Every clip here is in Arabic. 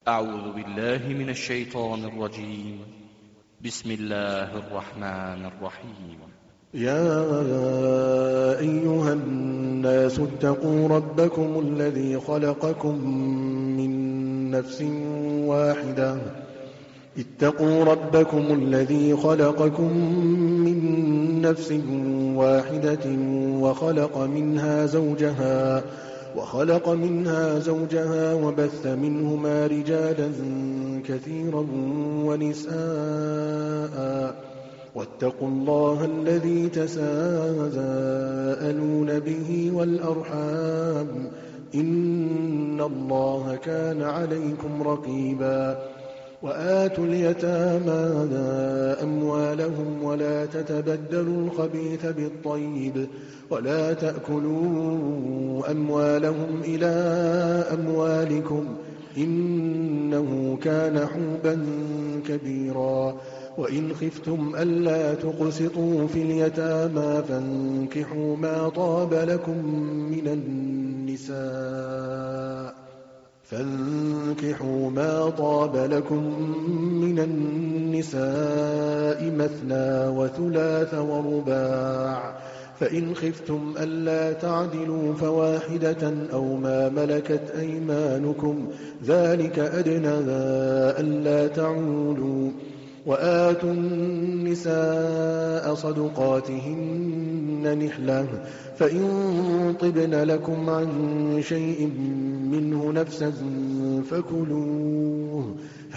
أعوذ بالله من الشيطان الرجيم. بسم الله الرحمن الرحيم. يا أيها الناس اتقوا ربكم الذي خلقكم من نفس واحدة وخلق منها زوجها وبث منهما رجالا كثيرا ونساء واتقوا الله الذي تساءلون به والأرحام إن الله كان عليكم رقيبا. وآتوا اليتامى أموالهم ولا تتبدلوا الخبيث بالطيب ولا تأكلوا أموالهم إلى أموالكم إنه كان حوبا كبيرا. وإن خفتم ألا تقسطوا في اليتامى فانكحوا ما طاب لكم من النساء مثنى وثلاث ورباع، فإن خفتم ألا تعدلوا فواحدة أو ما ملكت أيمانكم ذلك أدنى ألا تعولوا. وآتوا النساء صدقاتهن نحلة، فإن طبن لكم عن شيء منه نفسا فكلوه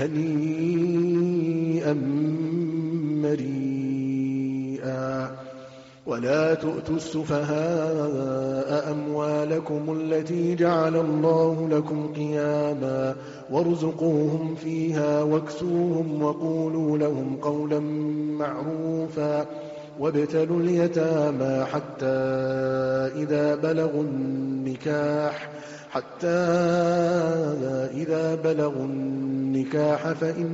هنيئا مريئا. ولا تؤتوا السفهاء أموالكم التي جعل الله لكم قياما وارزقوهم فيها واكسوهم وقولوا لهم قولا معروفا. وابتلوا اليتامى حتى إذا بلغوا النكاح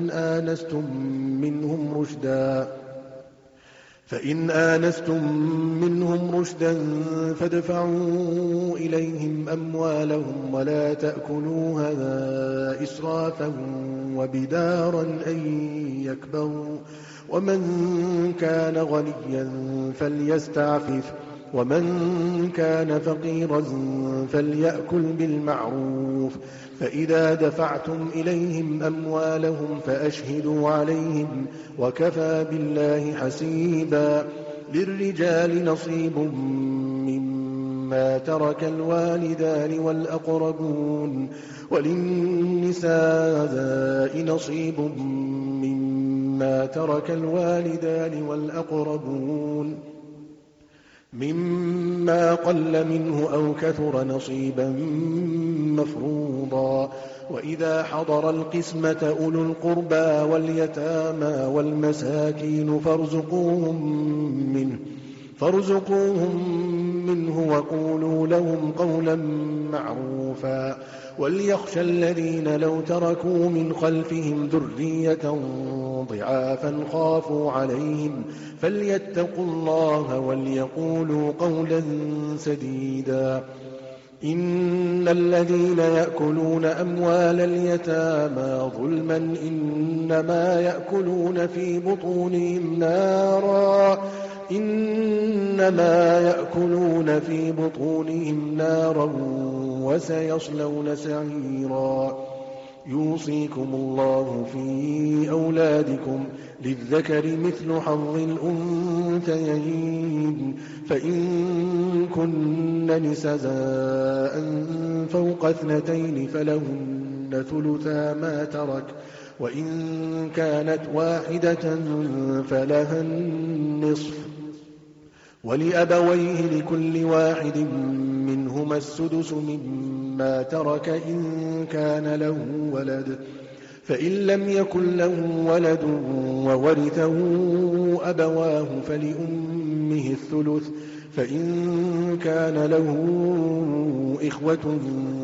فإن آنستم منهم رشدا فادفعوا إليهم أموالهم ولا تأكلوها إسرافا وبدارا أن يكبروا. ومن كان غنيا فليستعفف ومن كان فقيرا فليأكل بالمعروف. فإذا دفعتم إليهم أموالهم فأشهدوا عليهم وكفى بالله حسيبا. للرجال نصيب مما ترك الوالدان والأقربون وللنساء نصيب مما ترك الوالدان والأقربون مما قل منه أو كثر نصيبا مفروضا. وإذا حضر القسمة أولو القربى واليتامى والمساكين فارزقوهم منه وقولوا لهم قولا معروفا. وليخشى الذين لو تركوا من خلفهم ذرية ضعافا خافوا عليهم فليتقوا الله وليقولوا قولا سديدا. إن الذين يأكلون أموال اليتامى ظلما إنما يأكلون في بطونهم نارا وسيصلون سعيرا. يوصيكم الله في أولادكم للذكر مثل حظ الأنثيين، فإن كن نساء فوق 2 فلهن ثلثا ما ترك، وإن كانت واحدة فلها النصف، ولأبويه لكل واحد منهما السدس مما ترك إن كان له ولد، فإن لم يكن له ولد وورثه أبواه فلأمه الثلث، فإن كان له إخوة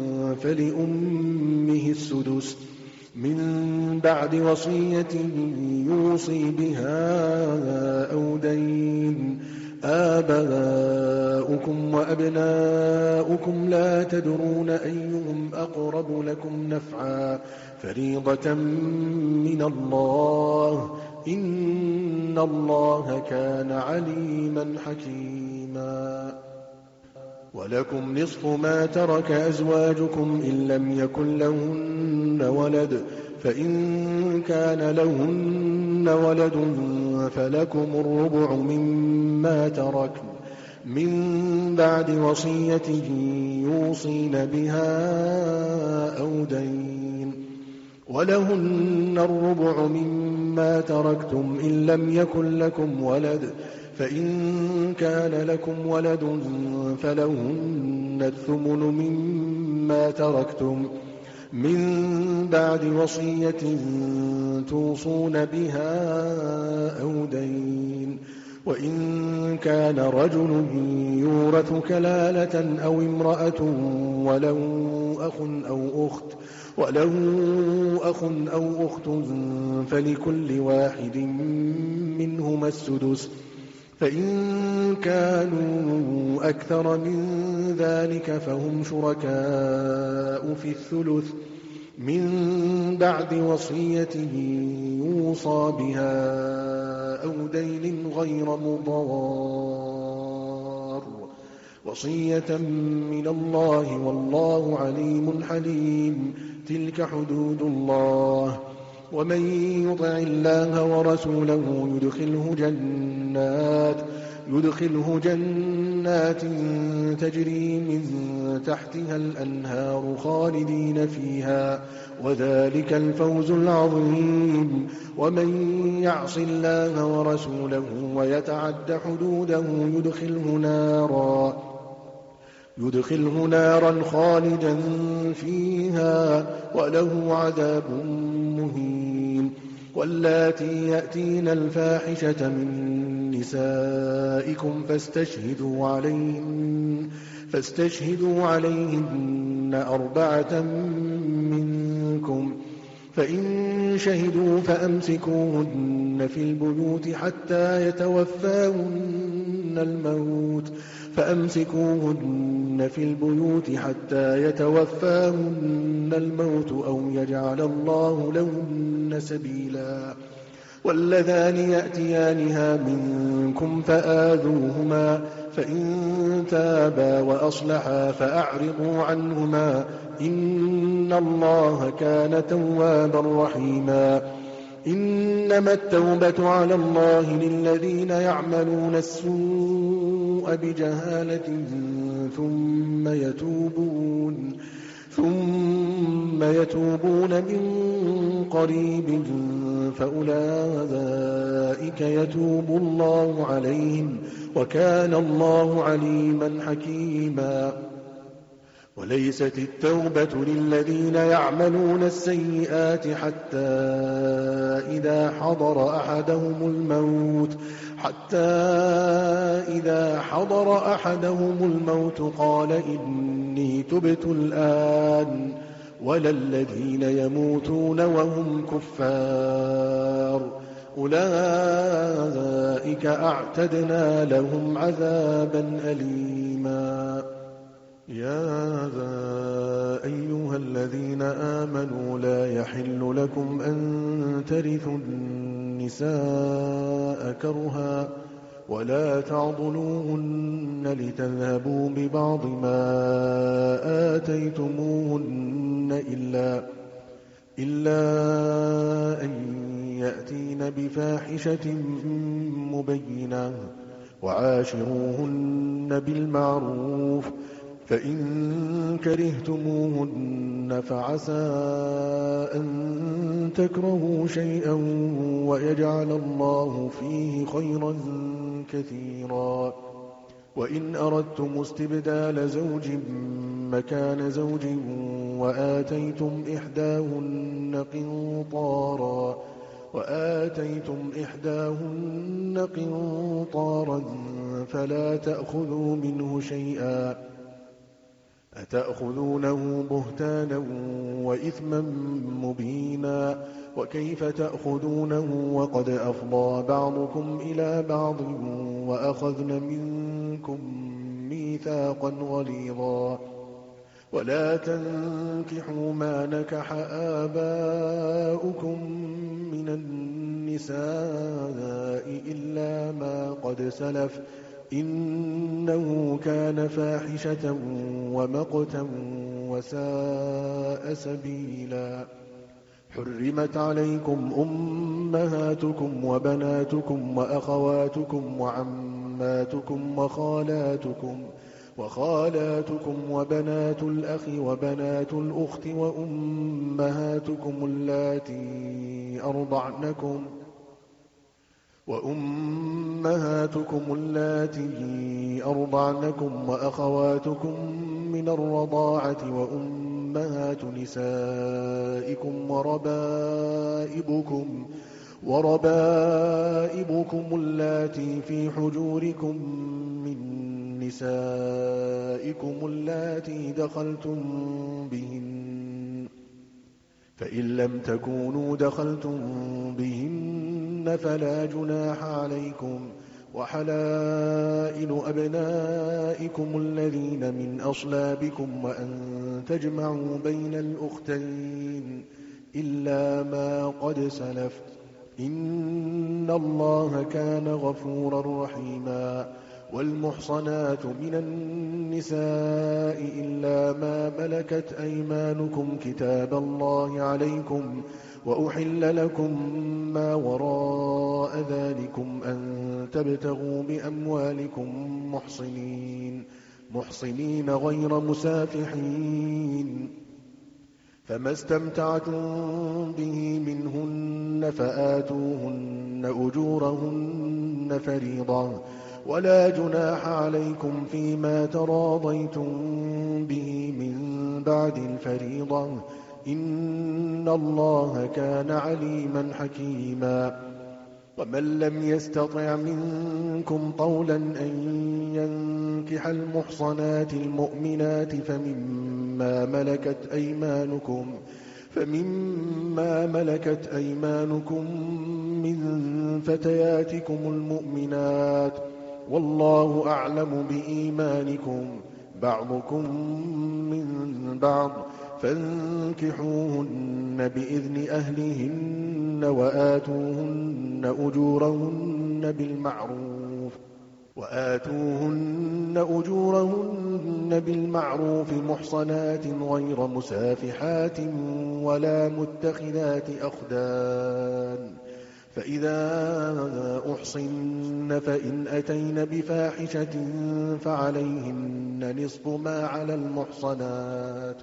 فلأمه السدس من بعد وصية يوصي بها أو دين. آباؤكم وأبناؤكم لا تدرون أيهم أقرب لكم نفعا فريضة من الله إن الله كان عليما حكيما ولكم نصف ما ترك أزواجكم إن لم يكن لهن ولد فإن كان لهن ولد فلكم الربع مما تركن من بعد وصية يوصين بها أو دين ولهن الربع مما تركتم إن لم يكن لكم ولد فإن كان لكم ولد فلهن الثمن مما تركتم من بعد وصية توصون بها أو دين وإن كان رجل يورث كلالة أو امرأة وله أخ أو أخت فلكل واحد منهما السدس فإن كانوا أكثر من ذلك فهم شركاء في الثلث من بعد وصية يوصى بها أو دين غير مضار وصية من الله والله عليم حليم تلك حدود الله ومن يطع الله ورسوله يدخله جنات تجري من تحتها الأنهار خالدين فيها وذلك الفوز العظيم ومن يعص الله ورسوله ويتعد حدوده يدخله نارا خالدا فيها وله عذاب مهين واللاتي يأتين الفاحشة من نسائكم فاستشهدوا عليهن 4 منكم فإن شهدوا فأمسكوهن في البيوت حتى يتوفاهن الموت أو يجعل الله لهن سبيلا واللذان يأتيانها منكم فآذوهما فإن تابا وأصلحا فأعرضوا عنهما إن الله كان توابا رحيما إنما التوبة على الله للذين يعملون السوء بجهالة ثم يتوبون من قريب فأولئك يتوب الله عليهم وكان الله عليما حكيما وليست التوبة للذين يعملون السيئات حتى إذا حضر أحدهم الموت قال إني تبت الآن ولا الذين يموتون وهم كفار أولئك أعتدنا لهم عذابا أليما يا أيها الذين آمنوا لا يحل لكم أن ترثوا النساء كرها ولا تعضلوهن لتذهبوا ببعض ما آتيتموهن إلا أن يأتين بفاحشة مبينة وعاشروهن بالمعروف فإن كرهتموهن فعسى أن تكرهوا شيئا ويجعل الله فيه خيرا كثيرا وإن أردتم استبدال زوج مكان زوج وآتيتم إحداهن قنطارا فلا تأخذوا منه شيئا أتأخذونه بهتانا وإثما مبينا وكيف تأخذونه وقد أفضى بعضكم إلى بعض وأخذن منكم ميثاقا غليظا ولا تنكحوا ما نكح آباؤكم من النساء إلا ما قد سلف إنه كان فاحشة ومقتا وساء سبيلا حرمت عليكم أمهاتكم وبناتكم وأخواتكم وعماتكم وخالاتكم وبنات الأخ وبنات الأخت وأمهاتكم اللاتي أرضعنكم وأخواتكم من الرضاعة وأمهات نسائكم وربائبكم اللاتي في حجوركم من نسائكم اللاتي دخلتم بهن فإن لم تكونوا دخلتم بهن فلا جناح عليكم وحلائل أبنائكم الذين من أصلابكم وأن تجمعوا بين الأختين إلا ما قد سلف إن الله كان غفورا رحيما والمحصنات من النساء إلا ما ملكت أيمانكم كتاب الله عليكم وأحل لكم ما وراء ذلكم أن تبتغوا بأموالكم محصنين غير مسافحين فما استمتعتم به منهن فآتوهن أجورهن فريضة ولا جناح عليكم فيما تراضيتم به من بعد الفريضة إن الله كان عليما حكيما ومن لم يستطع منكم طولا أن ينكح المحصنات المؤمنات فمما ملكت أيمانكم من فتياتكم المؤمنات والله أعلم بإيمانكم بعضكم من بعض فانكحوهن بإذن أهلهن وآتوهن أجورهن بالمعروف محصنات غير مسافحات ولا متخذات أخدان فإذا أحصن فإن أتين بفاحشة فعليهن نصف ما على المحصنات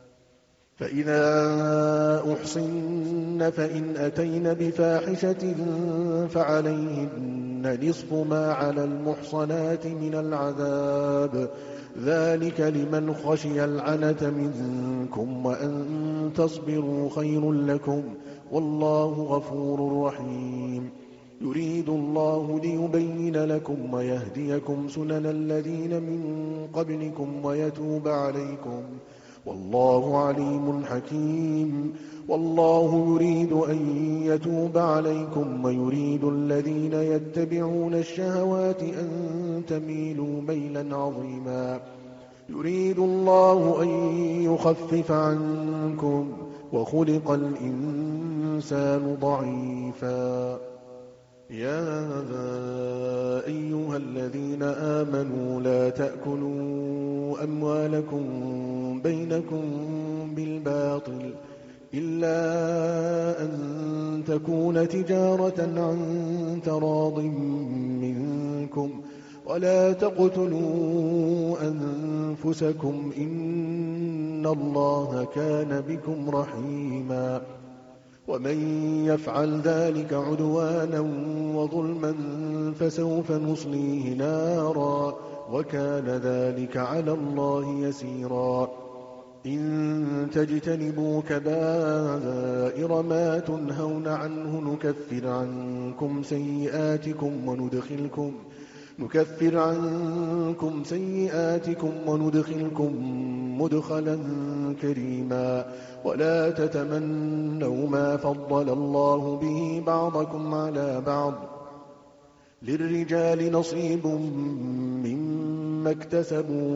من العذاب ذلك لمن خشي العنة منكم وأن تصبروا خير لكم والله غفور رحيم يريد الله ليبين لكم ويهديكم سنن الذين من قبلكم ويتوب عليكم والله عليم حكيم والله يريد أن يتوب عليكم ويريد الذين يتبعون الشهوات أن تميلوا ميلا عظيما يريد الله أن يخفف عنكم وخلق الإنسان ضعيفا يا أيها الذين آمنوا لا تأكلوا أموالكم بينكم بالباطل إلا أن تكون تجارة عن تراض منكم ولا تقتلوا أنفسكم إن الله كان بكم رحيما ومن يفعل ذلك عدوانا وظلما فسوف نصليه نارا وكان ذلك على الله يسيرا إن تجتنبوا كبائر ما تنهون عنه نكفر عنكم سيئاتكم نكفر عنكم سيئاتكم وندخلكم مدخلا كريما ولا تتمنوا ما فضل الله به بعضكم على بعض للرجال نصيب مما اكتسبوا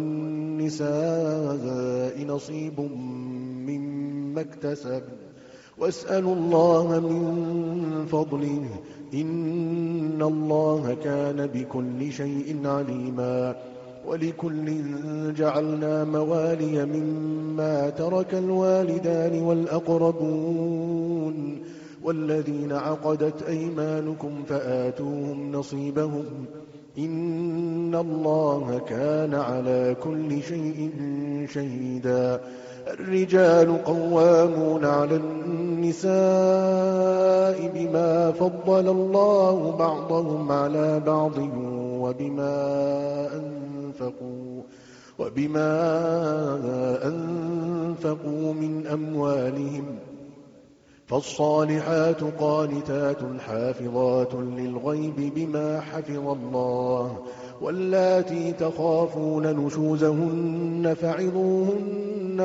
وللنساء نصيب مما اكتسبوا واسألوا الله من فضله إن الله كان بكل شيء عليما ولكل جعلنا موالي مما ترك الوالدان والأقربون والذين عقدت أيمانكم فآتوهم نصيبهم إن الله كان على كل شيء شهيدا الرجال قوامون على النساء بما فضل الله بعضهم على بعض وبما أنفقوا من أموالهم فالصالحات قانتات حافظات للغيب بما حفظ الله واللاتي تخافون نشوزهن فعظوهن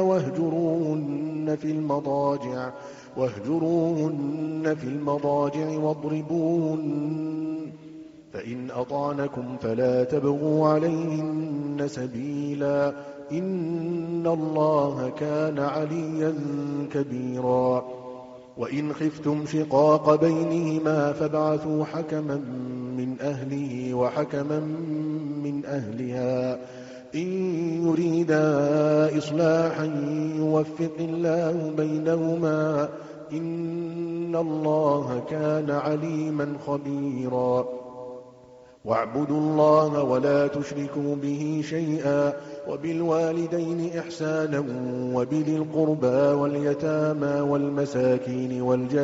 واهجروهن في المضاجع واضربوهن فإن أطعنكم فلا تبغوا عليهن سبيلا إن الله كان عليا كبيرا وإن خفتم شقاق بينهما فابعثوا حكما من أهله وحكما من أهلها إن يريدا إصلاحا يوفق الله بينهما إن الله كان عليما خبيرا واعبدوا الله ولا تشركوا به شيئا وبالوالدين إحسانا وبذي القربى واليتامى والمساكين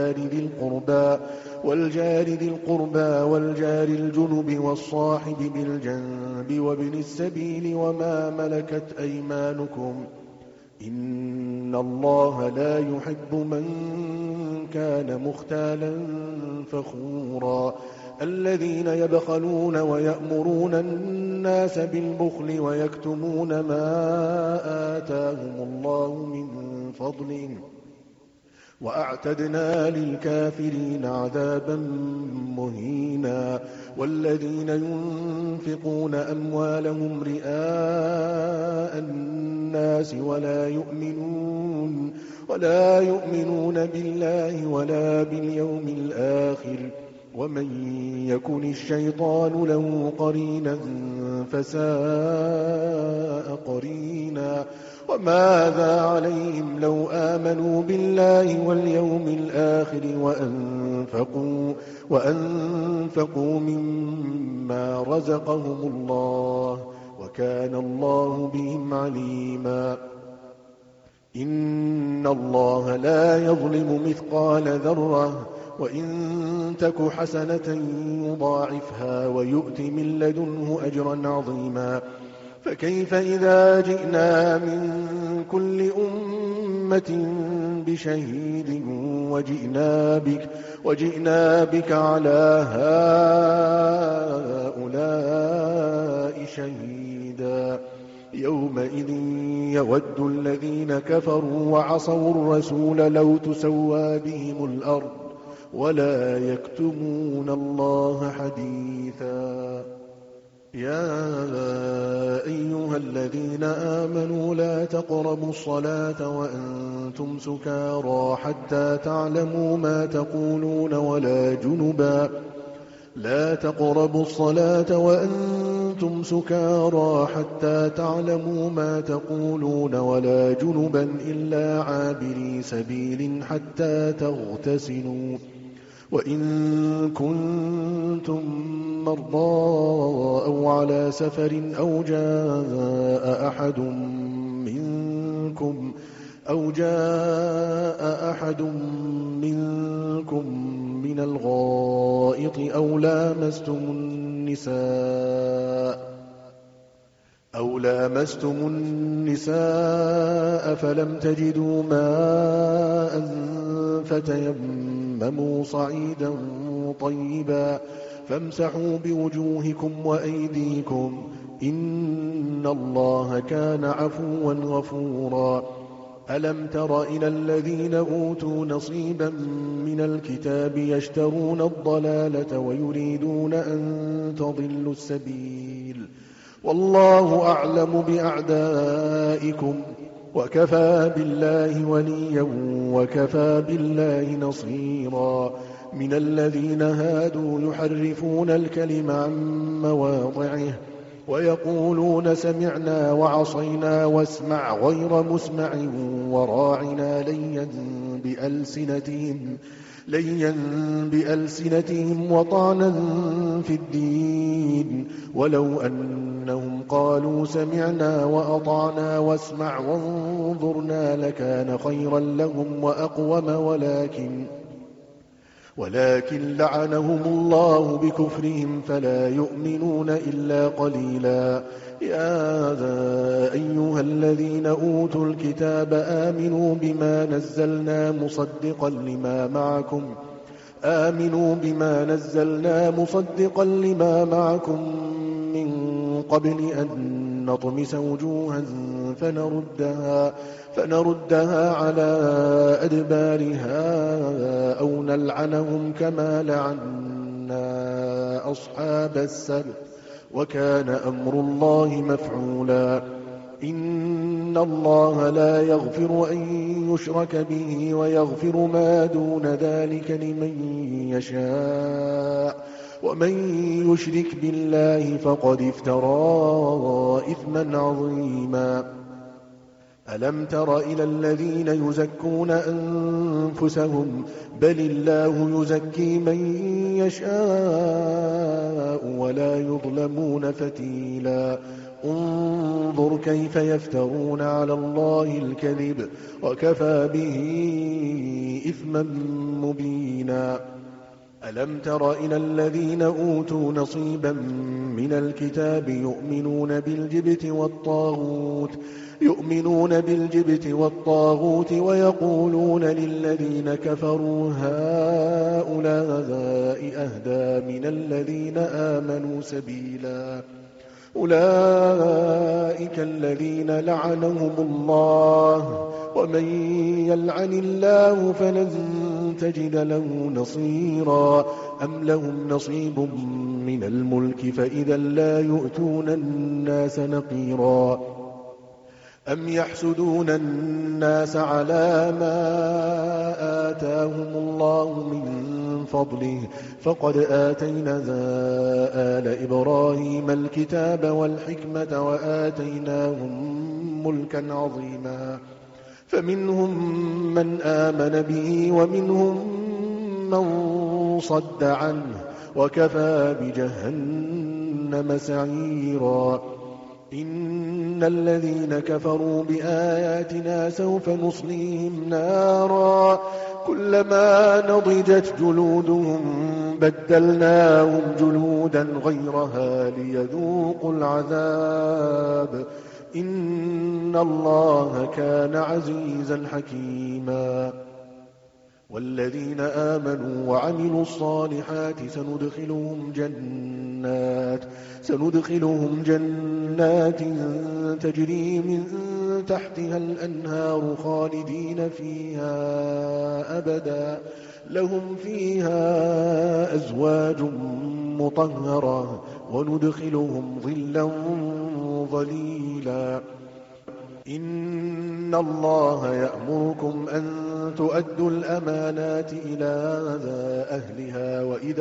والجار ذي القربى والجار الجنب والصاحب بالجنب وابن السبيل وما ملكت أيمانكم إن الله لا يحب من كان مختالا فخورا الذين يبخلون ويأمرون الناس بالبخل ويكتمون ما آتاهم الله من فضله وأعتدنا للكافرين عذابا مهينا والذين ينفقون أموالهم رئاء الناس ولا يؤمنون بالله ولا باليوم الآخر ومن يكن الشيطان له قرينا فساء قرينا وماذا عليهم لو آمنوا بالله واليوم الآخر وأنفقوا مما رزقهم الله وكان الله بهم عليما إن الله لا يظلم مثقال ذرة وإن تك حسنة يضاعفها ويؤت من لدنه أجرا عظيما فكيف إذا جئنا من كل أمة بشهيد وجئنا بك على هؤلاء شهيدا يومئذ يود الذين كفروا وعصوا الرسول لو تسوى بهم الأرض ولا يكتمون الله حديثا يا أيها الذين آمنوا لا تقربوا الصلاة وأنتم سكارى حتى تعلموا ما تقولون لا تقربوا الصلاة وأنتم سكارى حتى تعلموا ما تقولون ولا جنبا إلا عابري سبيل حتى تغتسلوا وإن كنتم مرضى أو على سفر أو جاء أحد منكم من الغائط أو لامستم النساء فلم تجدوا ماء فتيمموا فامسحوا بوجوهكم وأيديكم إن الله كان عفوا غفورا ألم تر إلى الذين أوتوا نصيبا من الكتاب يشترون الضلالة ويريدون أن تضلوا السبيل والله أعلم بأعدائكم وكفى بالله وليا وكفى بالله نصيرا من الذين هادوا يحرفون الكلم عن مواضعه ويقولون سمعنا وعصينا واسمع غير مسمع وراعنا ليا بألسنتهم وطعنا في الدين ولو أنهم قالوا سمعنا وأطعنا واسمع وانظرنا لكان خيرا لهم وأقوم ولكن لعنهم الله بكفرهم فلا يؤمنون إلا قليلا يا أيها الذين أوتوا الكتاب آمنوا بما نزلنا مصدقا لما معكم من قبل أن نطمس وجوها فنردها على أدبارها أو نلعنهم كما لعنا أصحاب السبت وكان أمر الله مفعولا إن الله لا يغفر أن يشرك به ويغفر ما دون ذلك لمن يشاء ومن يشرك بالله فقد افترى إثما عظيما ألم تر إلى الذين يزكون أنفسهم بل الله يزكي من يشاء ولا يظلمون فتيلا انظر كيف يفترون على الله الكذب وكفى به إثما مبينا ألم تر إلى الذين أوتوا نصيبا من الكتاب يؤمنون بالجبت والطاغوت ويقولون للذين كفروا هؤلاء أهدى من الذين آمنوا سبيلا أولئك الذين لعنهم الله ومن يلعن الله فلن تجد له نصيرا أم لهم نصيب من الملك فإذا لا يؤتون الناس نقيرا أم يحسدون الناس على ما آتاهم الله من فضله فقد آتينا آل إبراهيم الكتاب والحكمة وآتيناهم ملكا عظيما فمنهم من آمن به ومنهم من صد عنه وكفى بجهنم سعيرا إن الذين كفروا بآياتنا سوف نصليهم نارا كلما نضجت جلودهم بدلناهم جلودا غيرها ليذوقوا العذاب إن الله كان عزيزا حكيما والذين آمنوا وعملوا الصالحات سندخلهم جنات تجري من تحتها الأنهار خالدين فيها أبدا لهم فيها أزواج مطهرة وندخلهم ظلا ظليلا إن الله يأمركم أن تؤدوا الأمانات إلى أهلها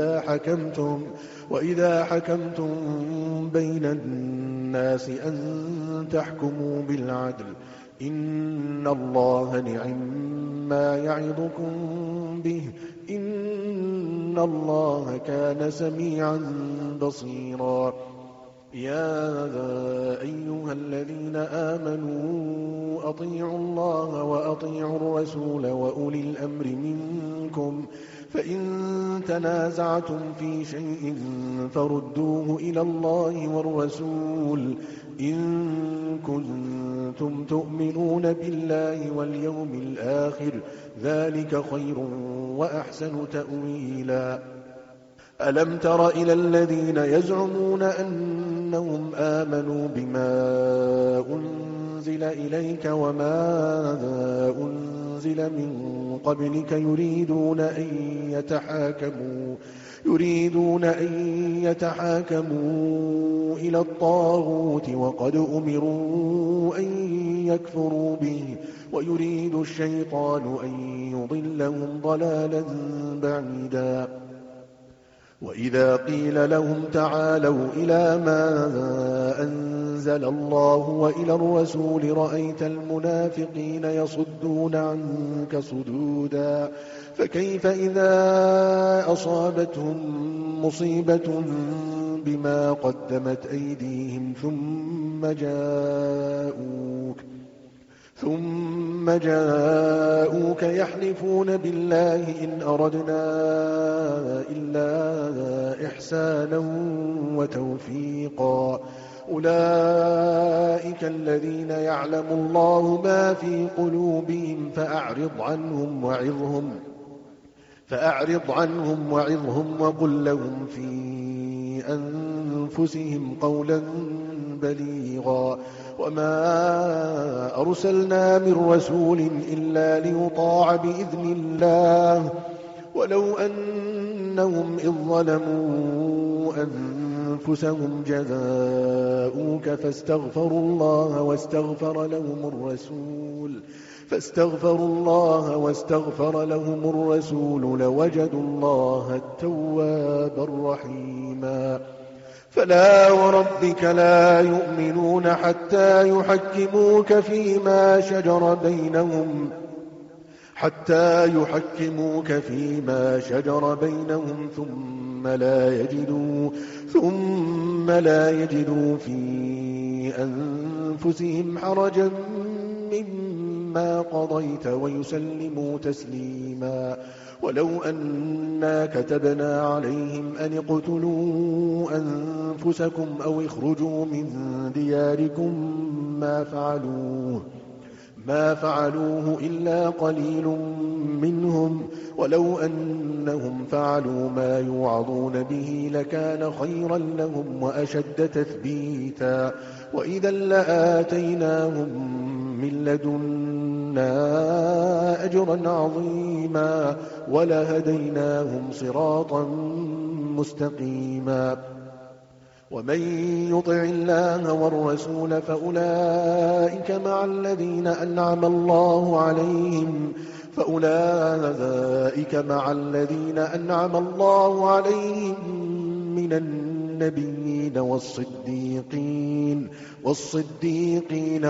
وإذا حكمتم بين الناس أن تحكموا بالعدل إن الله نعما يعظكم به إن الله كان سميعا بصيرا يا أيها الذين آمنوا أطيعوا الله وأطيعوا الرسول وأولي الأمر منكم فإن تنازعتم في شيء فردوه إلى الله والرسول إن كنتم تؤمنون بالله واليوم الآخر ذلك خير وأحسن تأويلا ألم تر إلى الذين يزعمون أنهم آمنوا بما أنزل إليك وما أنزل من قبلك يريدون أن يتحاكموا إلى الطاغوت وقد أمروا أن يكفروا به ويريد الشيطان أن يضلهم ضلالا بعيدا وإذا قيل لهم تعالوا إلى ما أنزل الله وإلى الرسول رأيت المنافقين يصدون عنك صدودا فكيف إذا أصابتهم مصيبة بما قدمت أيديهم ثم جاءوك يحلفون بالله إن أردنا إلا إحسانا وتوفيقا أولئك الذين يعلم الله ما في قلوبهم فأعرض عنهم وعظهم وقل لهم في أنفسهم قولا بليغا وما أرسلنا من رسول إلا ليطاع بإذن الله ولو أنهم إذ ظلموا أنفسهم جاءوك فاستغفروا الله واستغفر لهم الرسول لوجدوا الله التوابا رحيما فلا وربك لا يؤمنون حتى يحكموك فيما شجر بينهم ثم لا يجدوا في أنفسهم حرجا مما قضيت ويسلموا تسليما ولو أنا كتبنا عليهم أن اقتلوا أنفسكم أو اخرجوا من دياركم ما فعلوه إلا قليل منهم ولو أنهم فعلوا ما يوعظون به لكان خيرا لهم وأشد تثبيتا وإذا لآتيناهم من لدنا أجرا عظيما ولهديناهم صراطا مستقيما ومن يطع الله والرسول فأولئك مع الذين أنعم الله عليهم من النبيين والصديقين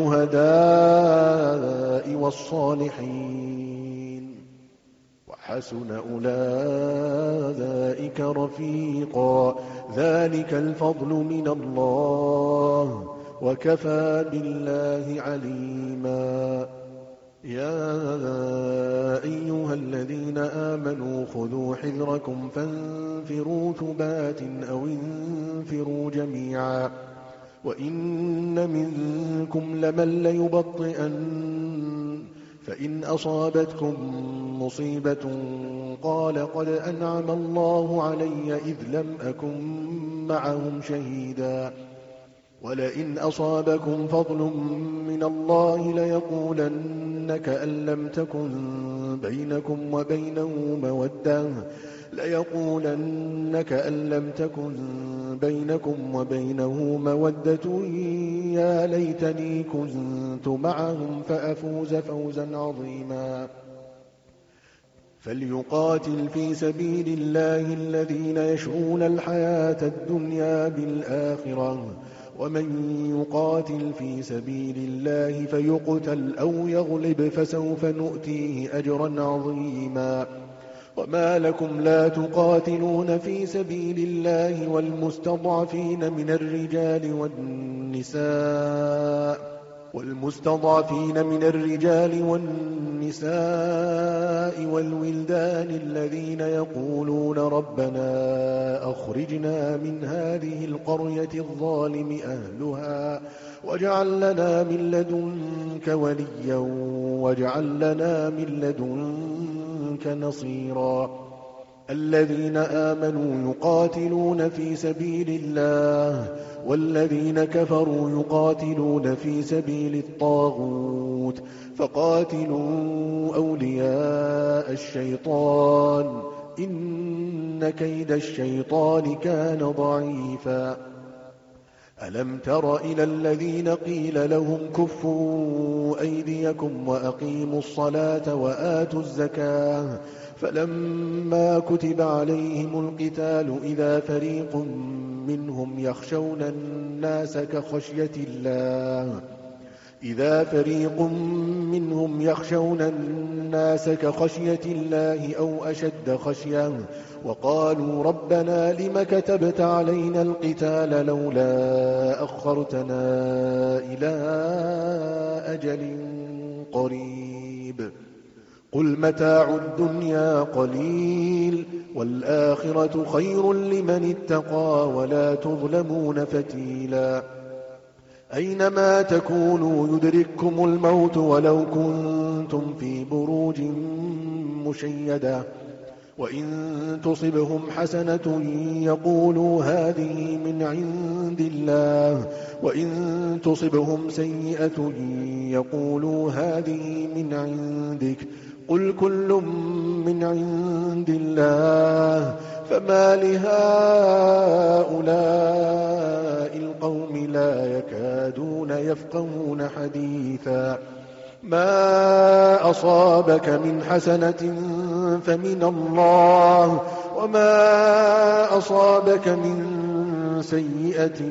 والشهداء والصالحين وحسن أولئك رفيقا ذلك الفضل من الله وكفى بالله عليما يا أيها الذين آمنوا خذوا حذركم فانفروا ثبات أو انفروا جميعا وإن منكم لمن ليبطئن فإن أصابتكم مصيبة قال قد أنعم الله علي إذ لم أكن معهم شهيدا ولئن أصابكم فضل من الله ليقولن كأن لم تكن بينكم وبينه مودة يا ليتني كنت معهم فأفوز فوزا عظيما فليقاتل في سبيل الله الذين يشرون الحياة الدنيا بالآخرة ومن يقاتل في سبيل الله فيقتل أو يغلب فسوف نؤتيه أجرا عظيما وما لكم لا تقاتلون في سبيل الله والمستضعفين من الرجال والنساء والولدان الذين يقولون ربنا أخرجنا من هذه القرية الظالم أهلها واجعل لنا من لدنك وليا واجعل لنا من لدنك نصيرا الذين آمنوا يقاتلون في سبيل الله والذين كفروا يقاتلون في سبيل الطاغوت فقاتلوا أولياء الشيطان إن كيد الشيطان كان ضعيفا ألم تر إلى الذين قيل لهم كفوا أيديكم وأقيموا الصلاة وآتوا الزكاة فلما كتب عليهم القتال إذا فريق منهم يخشون الناس كخشية الله أو أشد خشية وقالوا ربنا لم كتبت علينا القتال لولا أخرتنا إلى أجل قريب قل متاع الدنيا قليل والآخرة خير لمن اتقى ولا تظلمون فتيلا أينما تكونوا يدرككم الموت ولو كنتم في بروج مشيدة وإن تصبهم حسنة يقولوا هذه من عند الله وإن تصبهم سيئة يقولوا هذه من عندك قل كل من عند الله فما لهؤلاء القوم لا يكادون يفقهون حديثا ما أصابك من حسنة فمن الله وما أصابك من سيئة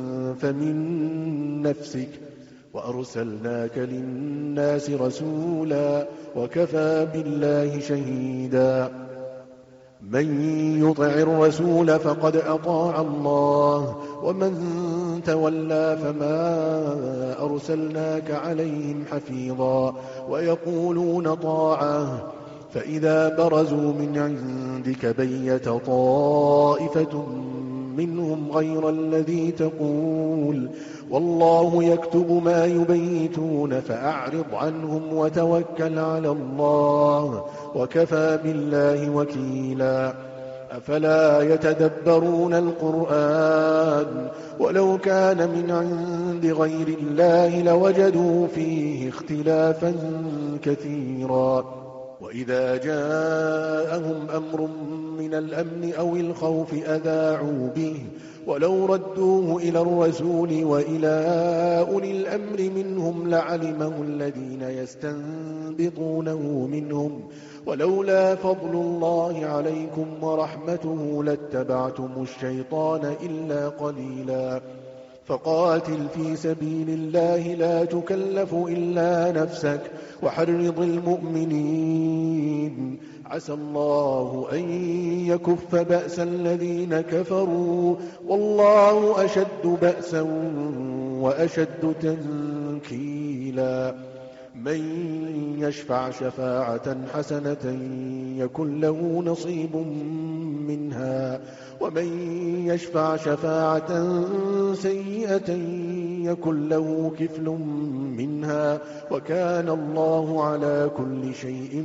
فمن نفسك وأرسلناك للناس رسولا وكفى بالله شهيدا من يطع الرسول فقد أطاع الله ومن تولى فما أرسلناك عليهم حفيظا ويقولون طاعة فإذا برزوا من عندك بيت طائفة منهم غير الذي تقول والله يكتب ما يبيتون فأعرض عنهم وتوكل على الله وكفى بالله وكيلا أفلا يتدبرون القرآن ولو كان من عند غير الله لوجدوا فيه اختلافا كثيرا وإذا جاءهم أمر من الأمن أو الخوف أذاعوا به ولو ردوه إلى الرسول وإلى أولي الأمر منهم لعلمه الذين يستنبطونه منهم ولولا فضل الله عليكم ورحمته لاتبعتم الشيطان إلا قليلا فقاتل في سبيل الله لا تكلف إلا نفسك وحرض المؤمنين عسى الله أن يكف بأس الذين كفروا والله أشد بأسا وأشد تنكيلا من يشفع شفاعة حسنة يكن له نصيب منها ومن يشفع شفاعة سيئة يكن له كفل منها وكان الله على كل شيء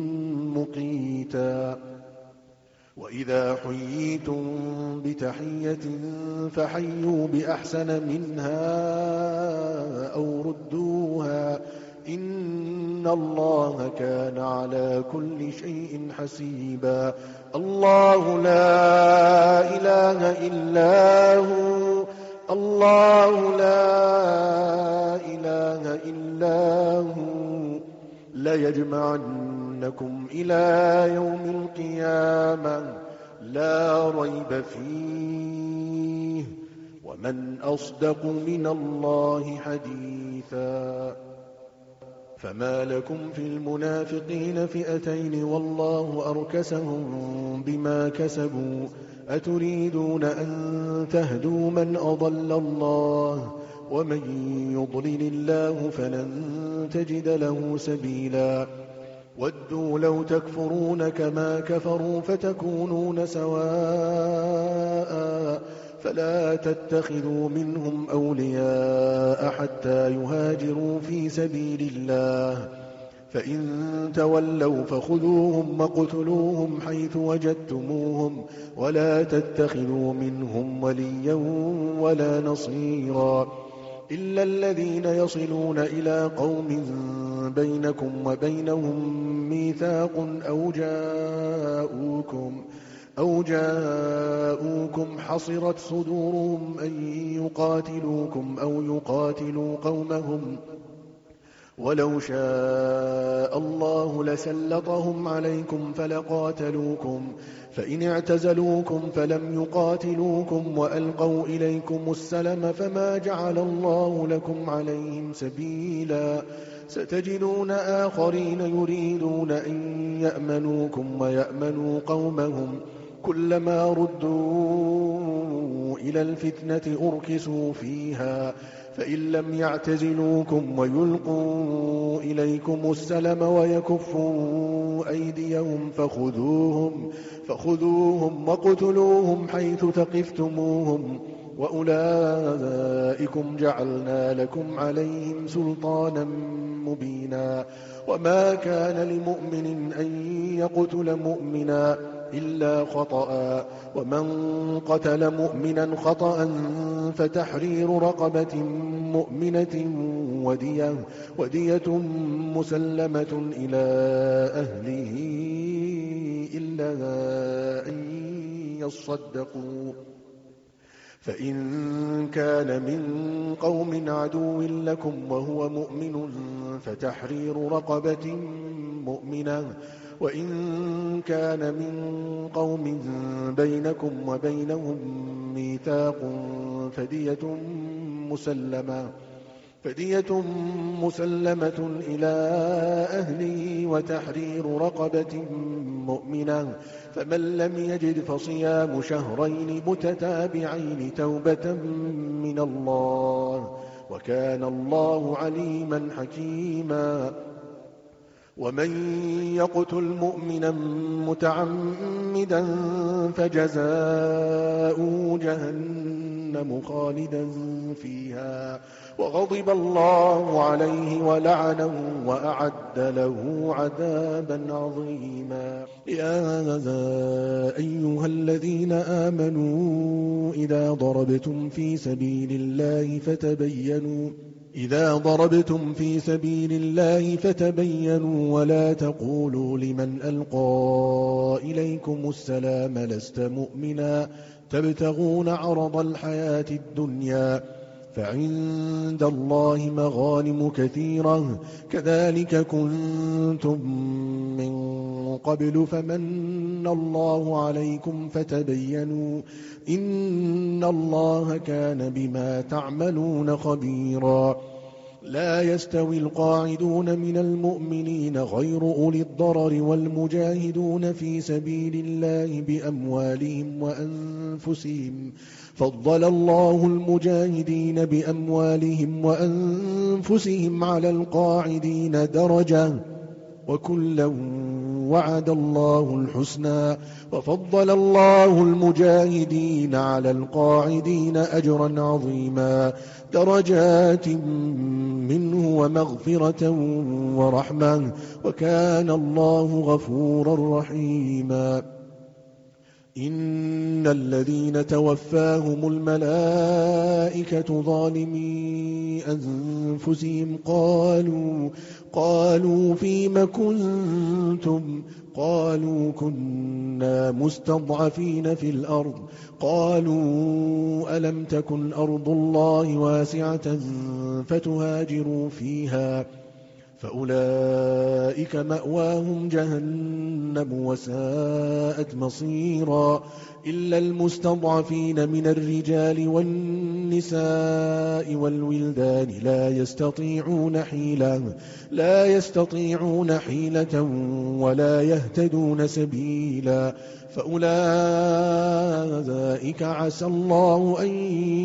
مقيتا وإذا حييتم بتحية فحيوا بأحسن منها أو ردوها إن الله كان على كل شيء حسيبا الله لا إله إلا هو الله لا إله إلا هو ليجمعنكم إلى يوم القيامة لا ريب فيه ومن أصدق من الله حديثا فما لكم في المنافقين فئتين والله أركسهم بما كسبوا أتريدون أن تهدوا من أضل الله ومن يضلل الله فلن تجد له سبيلا ودوا لو تكفرون كما كفروا فتكونون سواء فلا تتخذوا منهم أولياء حتى يهاجروا في سبيل الله فإن تولوا فخذوهم وقتلوهم حيث وجدتموهم ولا تتخذوا منهم وليا ولا نصيرا إلا الذين يصلون إلى قوم بينكم وبينهم ميثاق أو جاءوكم حصرت صدورهم أن يقاتلوكم أو يقاتلوا قومهم ولو شاء الله لسلطهم عليكم فلقاتلوكم فإن اعتزلوكم فلم يقاتلوكم وألقوا إليكم السلم فما جعل الله لكم عليهم سبيلا ستجدون آخرين يريدون أن يأمنوكم ويأمنوا قومهم كلما ردوا إلى الفتنة أركسوا فيها فإن لم يعتزلوكم ويلقوا إليكم السلم ويكفوا أيديهم فخذوهم وقتلوهم حيث ثقفتموهم وأولئكم جعلنا لكم عليهم سلطانا مبينا وما كان لمؤمن أن يقتل مؤمنا إلا خطأ ومن قتل مؤمنا خطأ فتحرير رقبة مؤمنة ودية مسلمة إلى أهله إلا أن يصدقوا فإن كان من قوم عدو لكم وهو مؤمن فتحرير رقبة مؤمنة وإن كان من قوم بينكم وبينهم ميثاق فدية مسلمة إلى أهله وتحرير رقبة مؤمنة فمن لم يجد فصيام شهرين متتابعين توبة من الله وكان الله عليما حكيما ومن يقتل مؤمنا متعمدا فجزاؤه جهنم خالدا فيها وغضب الله عليه ولعنه وأعد له عذابا عظيما يا أيها الذين آمنوا إذا ضربتم في سبيل الله فتبينوا ولا تقولوا لمن ألقى إليكم السلام لست مؤمنا تبتغون عرض الحياة الدنيا فعند الله مغانم كثيرة كذلك كنتم من قبل فمن الله عليكم فتبينوا إن الله كان بما تعملون خبيرا لا يستوي القاعدون من المؤمنين غير أولي الضرر والمجاهدون في سبيل الله بأموالهم وأنفسهم فضل الله المجاهدين بأموالهم وأنفسهم على القاعدين درجة وكلا وعد الله الحسنى وفضل الله المجاهدين على القاعدين أجرا عظيما درجات منه ومغفرة ورحمة وكان الله غفورا رحيما إن الذين توفاهم الملائكة ظالمي أنفسهم قالوا فيم كنتم قالوا كنا مستضعفين في الأرض قالوا ألم تكن أرض الله واسعة فتهاجروا فيها فأولئك مأواهم جهنم وساءت مصيرا إلا المستضعفين من الرجال والنساء والولدان لا يستطيعون حيلة ولا يهتدون سبيلا فأولئك عسى الله أن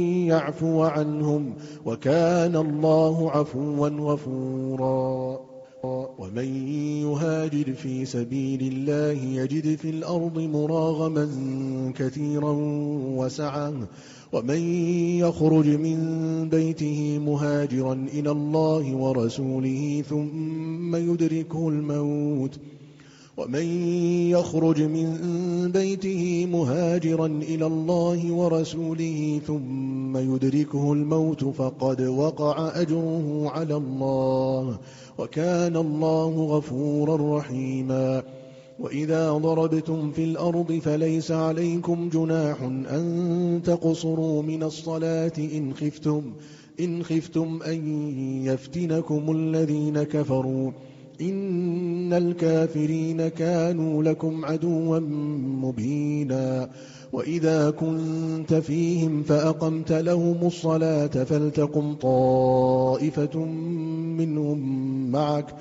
يعفو عنهم وكان الله عفوا غفورا ومن يهاجر في سبيل الله يجد في الأرض مراغما كثيرا وسعة ومن يخرج من بيته مهاجرا إلى الله ورسوله ثم يدركه الموت ومن يخرج من بيته مهاجرا إلى الله ورسوله ثم يدركه الموت فقد وقع أجره على الله وكان الله غفورا رحيما. وإذا ضربتم في الأرض فليس عليكم جناح أن تقصروا من الصلاة إن خفتم أن يفتنكم الذين كفروا إن الكافرين كانوا لكم عدوا مبينا. وإذا كنت فيهم فأقمت لهم الصلاة فلتقم طائفة منهم معك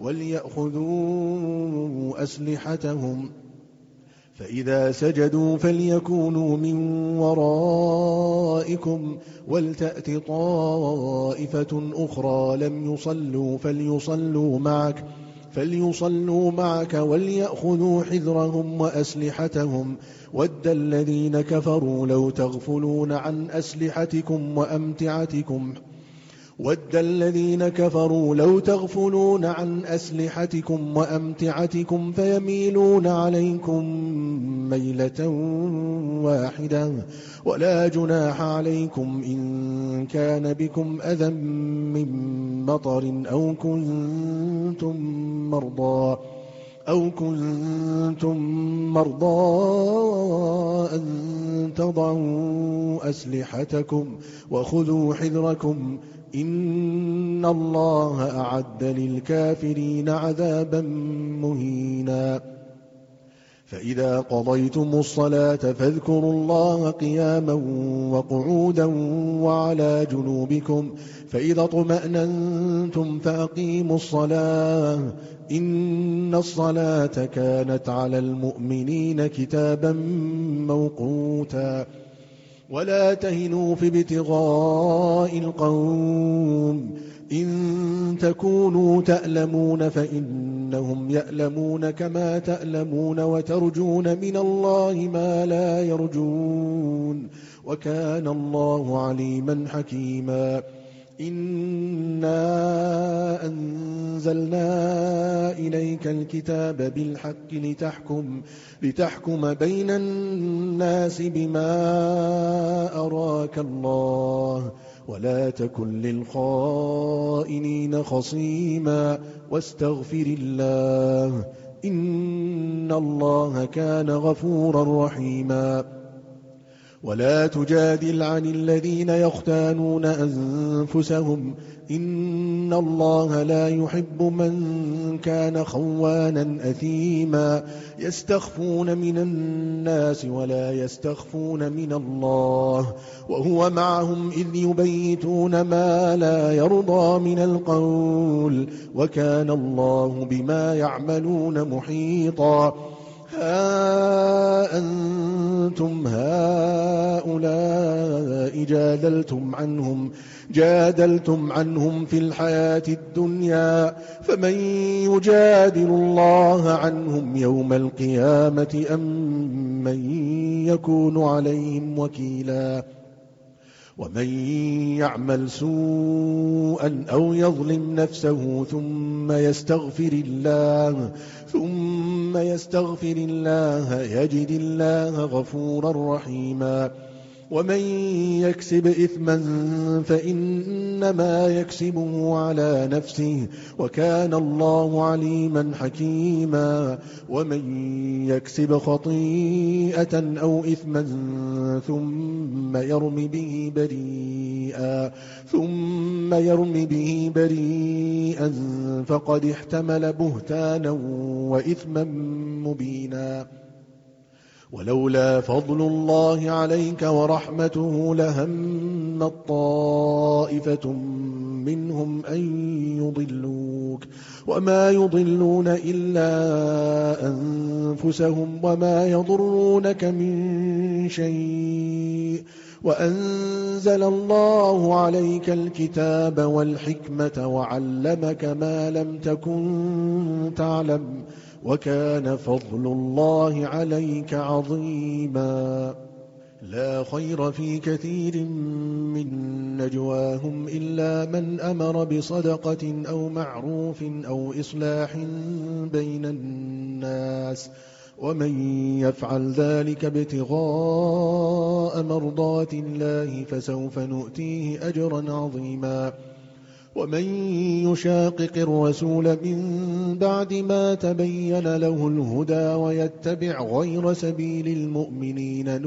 وليأخذوا أسلحتهم فإذا سجدوا فليكونوا من ورائكم ولتأت طائفة أخرى لم يصلوا فليصلوا معك وليأخذوا حذرهم وأسلحتهم ود الذين كفروا لو تغفلون عن أسلحتكم وأمتعتكم فيميلون عليكم ميلة واحدة ولا جناح عليكم إن كان بكم أذى من مطر أو كنتم مرضى أن تضعوا أسلحتكم وخذوا حذركم إن الله أعد للكافرين عذابا مهينا. فإذا قضيتم الصلاة فاذكروا الله قياما وقعودا وعلى جنوبكم فإذا اطمأننتم فأقيموا الصلاة إن الصلاة كانت على المؤمنين كتابا موقوتا. ولا تهنوا في ابتغاء القوم إن تكونوا تألمون فإنهم يألمون كما تألمون وترجون من الله ما لا يرجون وكان الله عليما حكيما. إنا أنزلنا إليك الكتاب بالحق لتحكم بين الناس بما أراك الله ولا تكن للخائنين خصيما واستغفر الله إن الله كان غفورا رحيما. ولا تجادل عن الذين يختانون أنفسهم إن الله لا يحب من كان خوانا أثيما. يستخفون من الناس ولا يستخفون من الله وهو معهم إذ يبيتون ما لا يرضى من القول وكان الله بما يعملون محيطا. ها أنتم هؤلاء جادلتم عنهم في الحياة الدنيا فمن يجادل الله عنهم يوم القيامة أم من يكون عليهم وكيلا. ومن يعمل سوءا أو يظلم نفسه ثم يستغفر الله يجد الله غفورا رحيما. ومن يكسب إثما فإنما يكسبه على نفسه وكان الله عليما حكيما. ومن يكسب خطيئة أو إثما ثم يرم به بريئا فقد احتمل بهتانا وإثما مبينا. ولولا فضل الله عليك ورحمته لهمت طائفة منهم أن يضلوك وما يضلون إلا أنفسهم وما يضرونك من شيء وأنزل الله عليك الكتاب والحكمة وعلمك ما لم تكن تعلم وكان فضل الله عليك عظيما لا خير في كثير من نجواهم إلا من أمر بصدقة أو معروف أو إصلاح بين الناس ومن يفعل ذلك ابتغاء مرضات الله فسوف نؤتيه أجرا عظيما ومن يشاقق الرسول من بعد ما تبين له الهدى ويتبع غير سبيل المؤمنين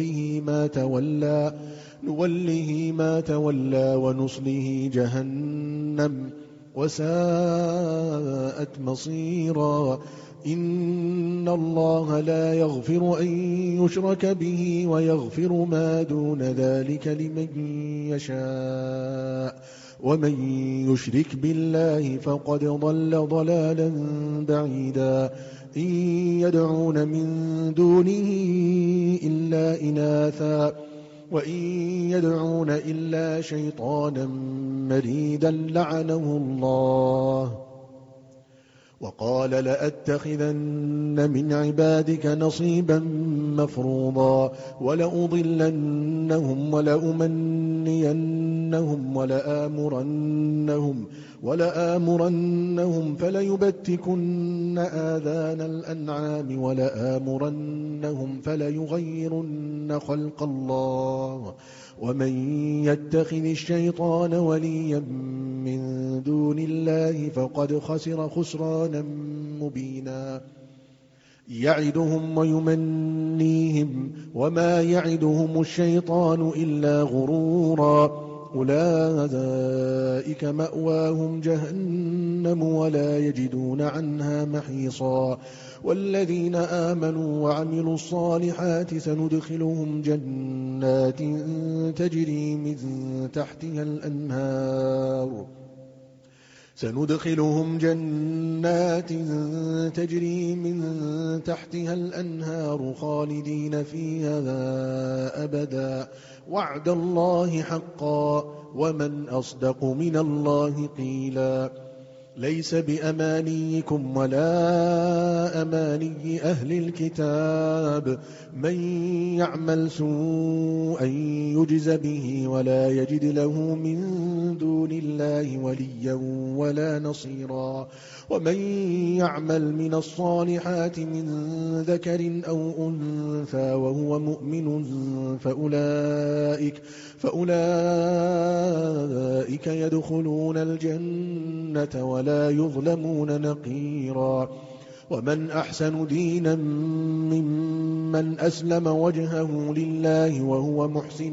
نوله ما تولى ونصله جهنم وساءت مصيرا إن الله لا يغفر أن يشرك به ويغفر ما دون ذلك لمن يشاء ومن يشرك بالله فقد ضل ضلالا بعيدا إن يدعون من دونه إلا إناثا وإن يدعون إلا شيطانا مريدا لعنه الله وقال لأتخذن من عبادك نصيبا مفروضا ولأضلنهم ولأمنينهم ولآمرنهم فليبتكن آذان الأنعام ولآمرنهم فليغيرن خلق الله ومن يتخذ الشيطان وليا من دون الله فقد خسر خسرانا مبينا يعدهم ويمنيهم وما يعدهم الشيطان إلا غرورا أولئك مأواهم جهنم ولا يجدون عنها محيصا والذين آمنوا وعملوا الصالحات سندخلهم جنات تجري من تحتها الأنهار خالدين فيها أبدا وعد الله حقا ومن أصدق من الله قيلا ليس بأمانيكم ولا أماني أهل الكتاب من يعمل سوءا يجز به ولا يجد له من دون الله وليا ولا نصيرا ومن يعمل من الصالحات من ذكر أو أنثى وهو مؤمن فأولئك يدخلون الجنة ولا يظلمون نقيرا ومن أحسن دينا ممن أسلم وجهه لله وهو محسن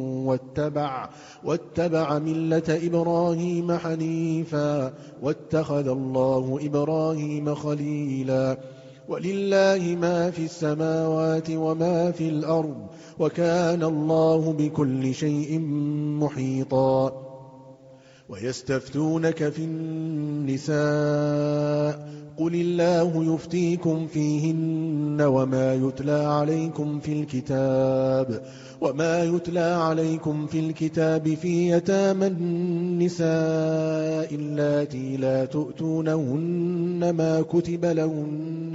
واتبع ملة إبراهيم حنيفا واتخذ الله إبراهيم خليلا ولله ما في السماوات وما في الأرض وكان الله بكل شيء محيطا ويستفتونك في النساء قل الله يفتيكم فيهن وما يتلى عليكم في الكتاب في يتامى النساء اللاتي لا تؤتونهن ما كتب لهن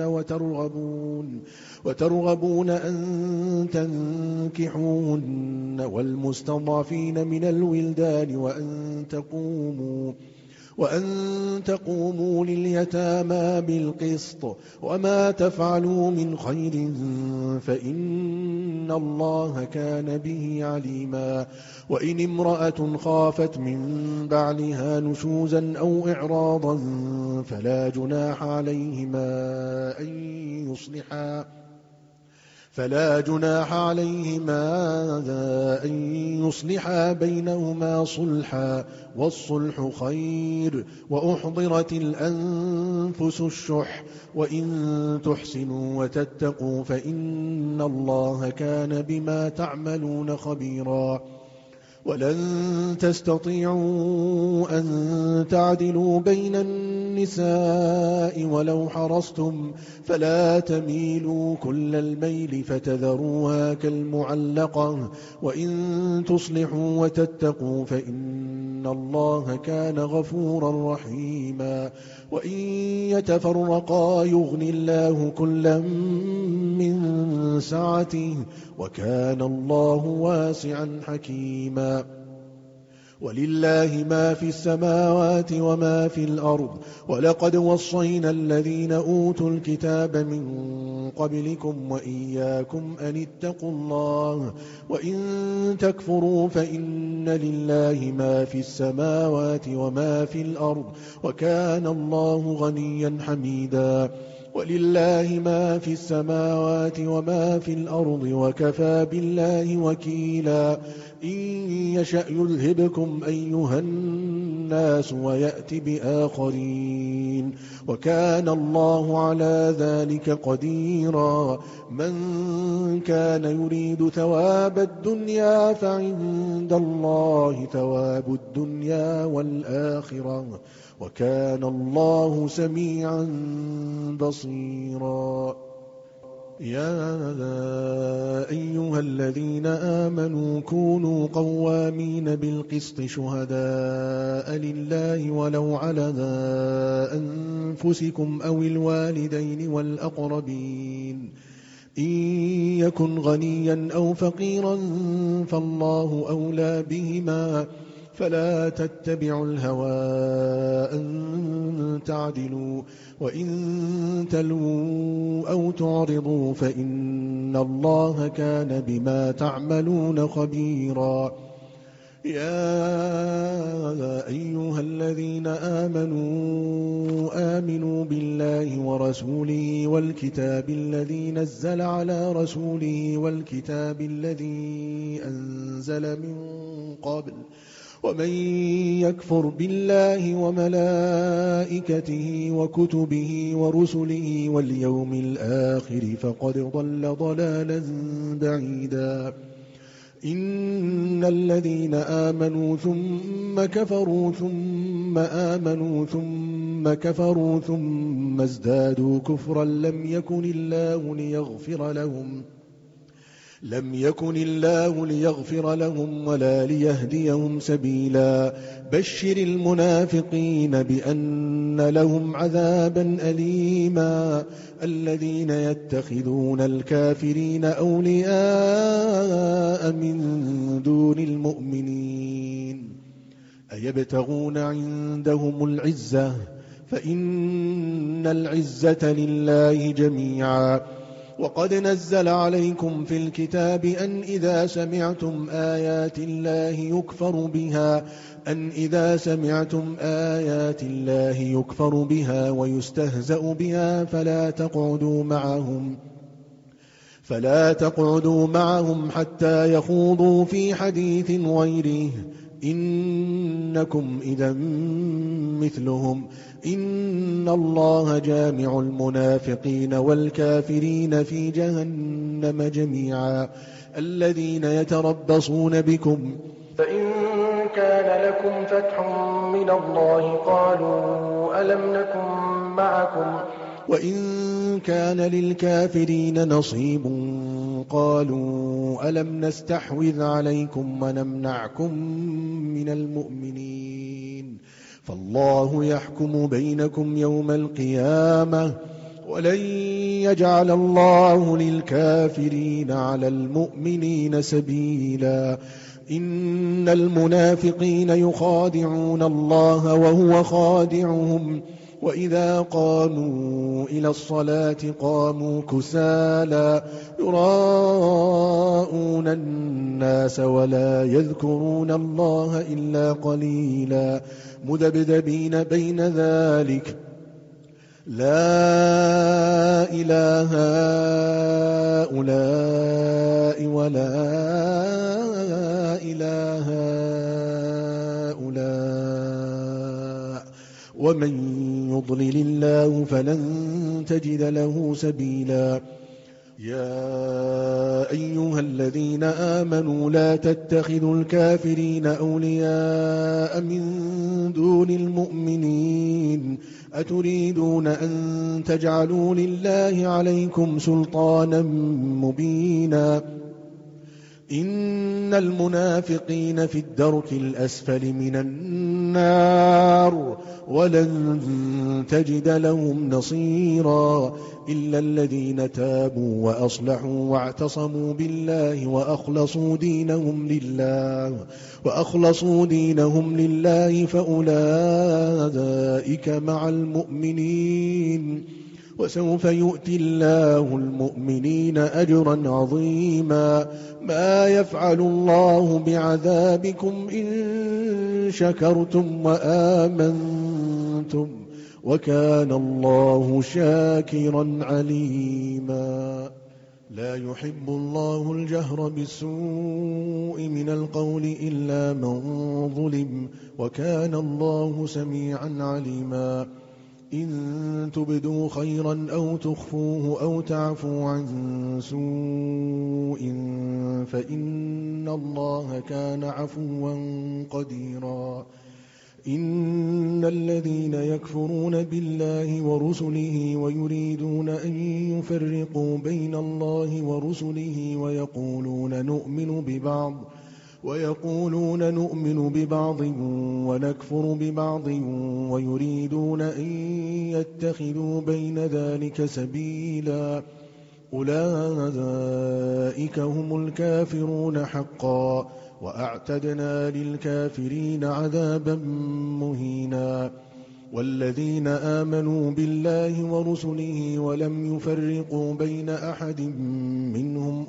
وترغبون أن تنكحوهن والمستضعفين من الولدان وأن تقوموا لليتامى بالقسط وما تفعلوا من خير فإن الله كان به عليما وإن امرأة خافت من بعلها نشوزا أو إعراضا فلا جناح عليهما أن يصلحا بينهما صلحا والصلح خير وأحضرت الأنفس الشح وإن تحسنوا وتتقوا فإن الله كان بما تعملون خبيرا ولن تستطيعوا أن تعدلوا بين النساء ولو حرصتم فلا تميلوا كل الميل فتذروها كالمعلقة وإن تصلحوا وتتقوا فإن الله كان غفورا رحيما وإن يتفرقا يغن الله كلا من سعته وكان الله واسعا حكيما ولله ما في السماوات وما في الأرض ولقد وصينا الذين أوتوا الكتاب من قبلكم وإياكم أن اتقوا الله وإن تكفروا فإن لله ما في السماوات وما في الأرض وكان الله غنيا حميدا ولله ما في السماوات وما في الأرض وكفى بالله وكيلا إن يشأ يذهبكم أيها الناس ويأت بآخرين وكان الله على ذلك قديرا من كان يريد ثواب الدنيا فعند الله ثواب الدنيا والآخرة وكان الله سميعا بصيرا يا أيها الذين آمنوا كونوا قوامين بالقسط شهداء لله ولو على أنفسكم أو الوالدين والأقربين إن يكن غنيا أو فقيرا فالله أولى بهما فلا تتبعوا الهوى أن تعدلوا وإن تلووا أو تعرضوا فإن الله كان بما تعملون خبيرا يا أيها الذين آمنوا بالله ورسوله والكتاب الذي نزل على رسوله والكتاب الذي أنزل من قبل ومن يكفر بالله وملائكته وكتبه ورسله واليوم الآخر فقد ضل ضلالا بعيدا إن الذين آمنوا ثم كفروا ثم آمنوا ثم كفروا ثم ازدادوا كفرا لم يكن الله ليغفر لهم ولا ليهديهم سبيلا بشر المنافقين بأن لهم عذابا أليما الذين يتخذون الكافرين أولياء من دون المؤمنين أيبتغون عندهم العزة فإن العزة لله جميعا وقد نزل عليكم في الكتاب أن إذا سمعتم آيات الله يكفر بها ويستهزأ بها فلا تقعدوا معهم حتى يخوضوا في حديث غيره إنكم إذا مثلهم إن الله جامع المنافقين والكافرين في جهنم جميعا الذين يتربصون بكم فإن كان لكم فتح من الله قالوا ألم نكن معكم وإن كان للكافرين نصيب قالوا ألم نستحوذ عليكم ونمنعكم من المؤمنين فالله يحكم بينكم يوم القيامة ولن يجعل الله للكافرين على المؤمنين سبيلا إن المنافقين يخادعون الله وهو خادعهم وإذا قاموا إلى الصلاة قاموا كسالى يراءون الناس ولا يذكرون الله إلا قليلا مذبذبين بين ذلك لا إله هؤلاء ولا إله هؤلاء ومن يضلل الله فلن تجد له سبيلا يا أيها الذين آمنوا لا تتخذوا الكافرين أولياء من دون المؤمنين أتريدون أن تجعلوا لله عليكم سلطانا مبينا إن المنافقين في الدرك الأسفل من النار ولن تجد لهم نصيرا إلا الذين تابوا وأصلحوا واعتصموا بالله وأخلصوا دينهم لله فأولئك مع المؤمنين وسوف يؤتي الله المؤمنين أجرا عظيما ما يفعل الله بعذابكم إن شكرتم وآمنتم وكان الله شاكرا عليما لا يحب الله الجهر بالسوء من القول إلا من ظلم وكان الله سميعا عليما إن تبدوا خيرا أو تخفوه أو تعفوا عن سوء فإن الله كان عفوا قديرا إن الذين يكفرون بالله ورسله ويريدون أن يفرقوا بين الله ورسله ويقولون نؤمن ببعض ونكفر ببعض ويريدون أن يتخذوا بين ذلك سبيلا أولئك هم الكافرون حقا وأعتدنا للكافرين عذابا مهينا والذين آمنوا بالله ورسله ولم يفرقوا بين أحد منهم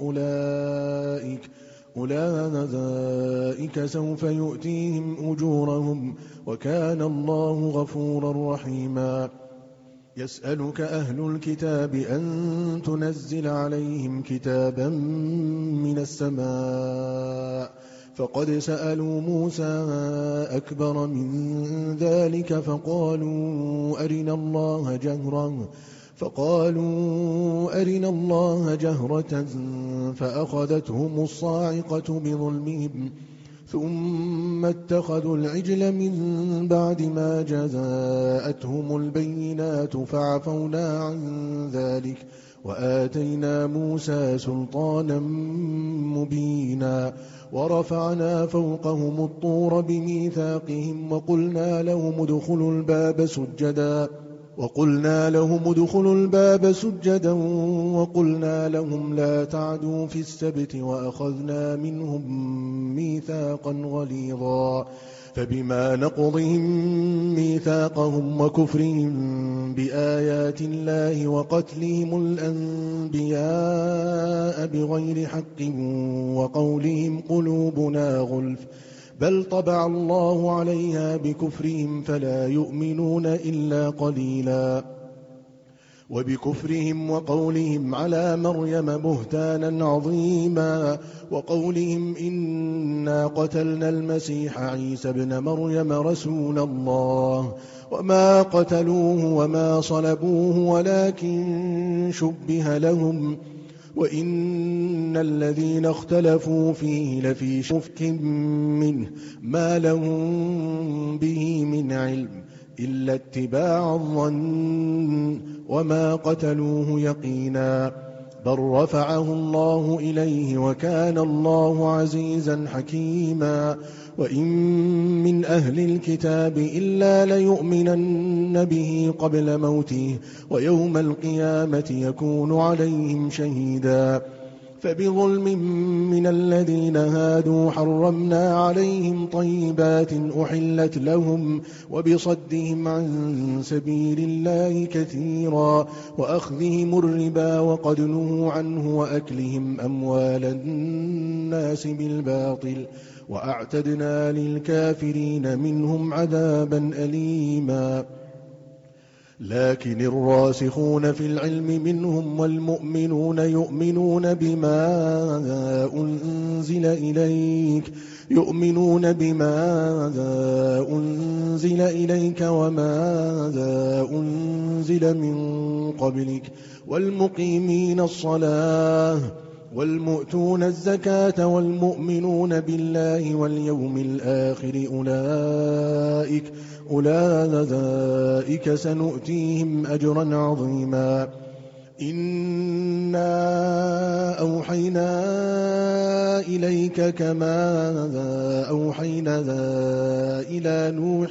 أولئك سوف يؤتيهم أجورهم وكان الله غفورا رحيما يسألك أهل الكتاب أن تنزل عليهم كتابا من السماء فقد سألوا موسى أكبر من ذلك فقالوا أرنا الله جهرة فأخذتهم الصاعقة بظلمهم ثم اتخذوا العجل من بعد ما جاءتهم البينات فعفونا عن ذلك وآتينا موسى سلطانا مبينا ورفعنا فوقهم الطور بميثاقهم وقلنا لهم ادخلوا الباب سجدا وقلنا لهم لا تعدوا في السبت وأخذنا منهم ميثاقا غليظا فبما نقضهم ميثاقهم وكفرهم بآيات الله وقتلهم الأنبياء بغير حق وقولهم قلوبنا غلف بل طبع الله عليها بكفرهم فلا يؤمنون إلا قليلا وبكفرهم وقولهم على مريم بهتانا عظيما وقولهم إنا قتلنا المسيح عيسى ابن مريم رسول الله وما قتلوه وما صلبوه ولكن شبه لهم وإن الذين اختلفوا فيه لفي شك منه ما لهم به من علم إلا اتباع الظن وما قتلوه يقينا بل رفعه الله إليه وكان الله عزيزا حكيما وإن من أهل الكتاب إلا ليؤمنن به قبل موته ويوم القيامة يكون عليهم شهيدا فبظلم من الذين هادوا حرمنا عليهم طيبات أحلت لهم وبصدهم عن سبيل الله كثيرا وأخذهم الربا وقد نهوا عنه وأكلهم أموال الناس بالباطل وأعتدنا للكافرين منهم عذابا أليما لكن الراسخون في العلم منهم والمؤمنون يؤمنون بما أنزل إليك وما أنزل من قبلك والمقيمين الصلاة والمؤتون الزكاة والمؤمنون بالله واليوم الآخر أولئك سنؤتيهم أجرا عظيما. إنا أوحينا إليك كما أوحينا إلى نوح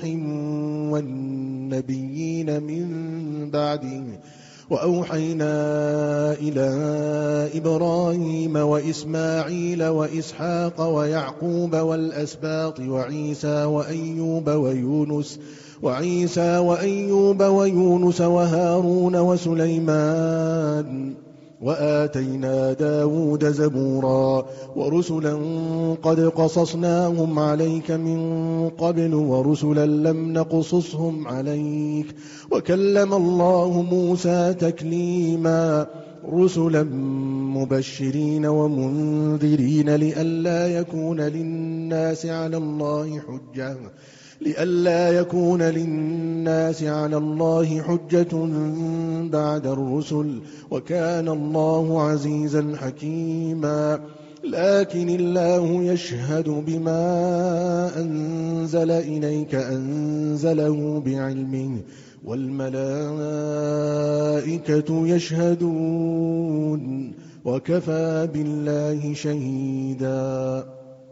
والنبيين من بعده وأوحينا إلى إبراهيم وإسماعيل وإسحاق ويعقوب والأسباط وعيسى وأيوب ويونس وهارون وسليمان وآتينا داود زبورا ورسلا قد قصصناهم عليك من قبل ورسلا لم نقصصهم عليك وكلم الله موسى تكليما رسلا مبشرين ومنذرين لئلا يكون للناس على الله حجة بعد الرسل وكان الله عزيزا حكيما. لكن الله يشهد بما أنزل إليك أنزله بعلمه والملائكة يشهدون وكفى بالله شهيدا.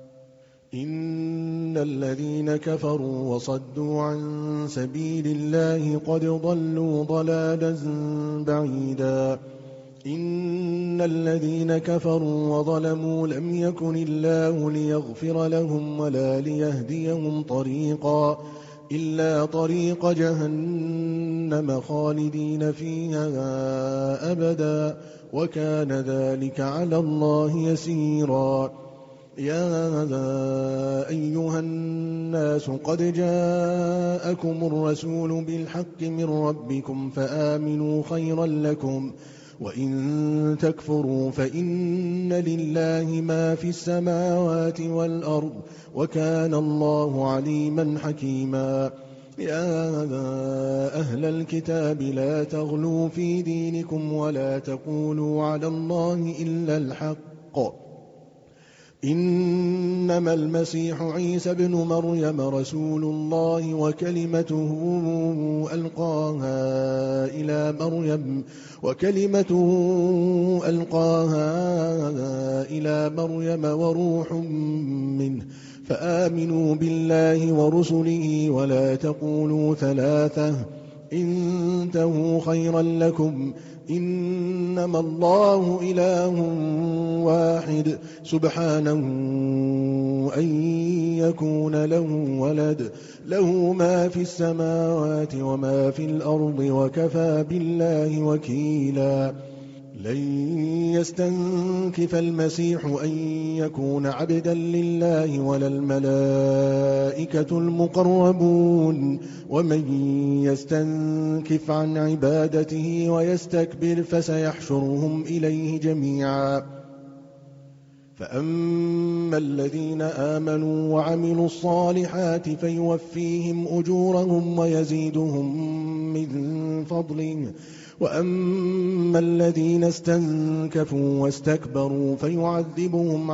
إن الذين كفروا وصدوا عن سبيل الله قد ضلوا ضلالا بعيدا. إن الذين كفروا وظلموا لم يكن الله ليغفر لهم ولا ليهديهم طريقا إلا طريق جهنم خالدين فيها أبدا وكان ذلك على الله يسيرا. يا أيها الناس قد جاءكم الرسول بالحق من ربكم فآمنوا خيرا لكم وإن تكفروا فإن لله ما في السماوات والأرض وكان الله عليما حكيما. يا أهل الكتاب لا تغلوا في دينكم ولا تقولوا على الله إلا الحق إنما المسيح عيسى بن مريم رسول الله وكلمته ألقاها إلى مريم وروح منه فآمنوا بالله ورسله ولا تقولوا ثلاثة انتهوا خيرا لكم إنما الله إله واحد سبحانه أن يكون له ولد له ما في السماوات وما في الأرض وكفى بالله وكيلا. لن يستنكف المسيح أن يكون عبدا لله ولا الملائكة المقربون ومن يستنكف عن عبادته ويستكبر فسيحشرهم إليه جميعا. فأما الذين آمنوا وعملوا الصالحات فيوفيهم أجورهم ويزيدهم من فضله وأما الذين استنكفوا واستكبروا فيعذبهم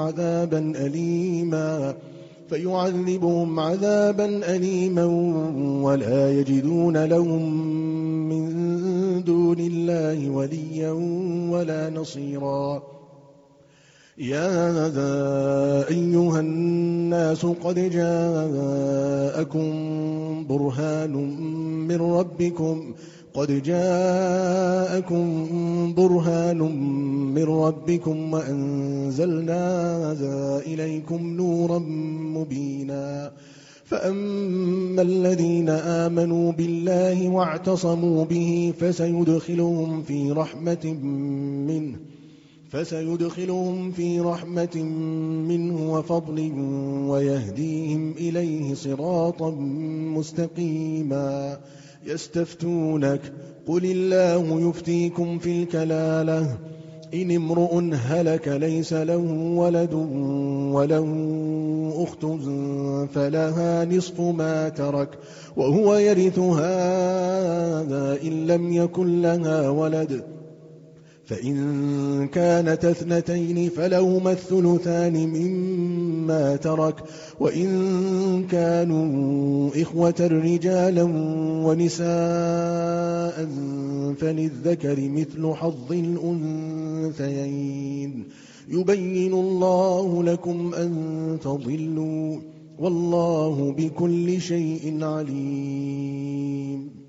عذابا أليما ولا يجدون لهم من دون الله وليا ولا نصيرا. يا أيها الناس قد جاءكم برهان من ربكم وأنزلنا إليكم نورا مبينا. فأما الذين آمنوا بالله واعتصموا به فسيدخلهم في رحمة منه وفضل ويهديهم إليه صراطا مستقيما. يستفتونك قل الله يفتيكم في الكلالة إن امرؤ هلك ليس له ولد وله أخت فلها نصف ما ترك وهو يرثها إن لم يكن لها ولد فإن كانت اثنتين فلهما الثلثان مما ترك، وإن كانوا إخوة رجالا ونساء فللذكر مثل حظ الأنثيين. يبين الله لكم أن تضلوا، والله بكل شيء عليم.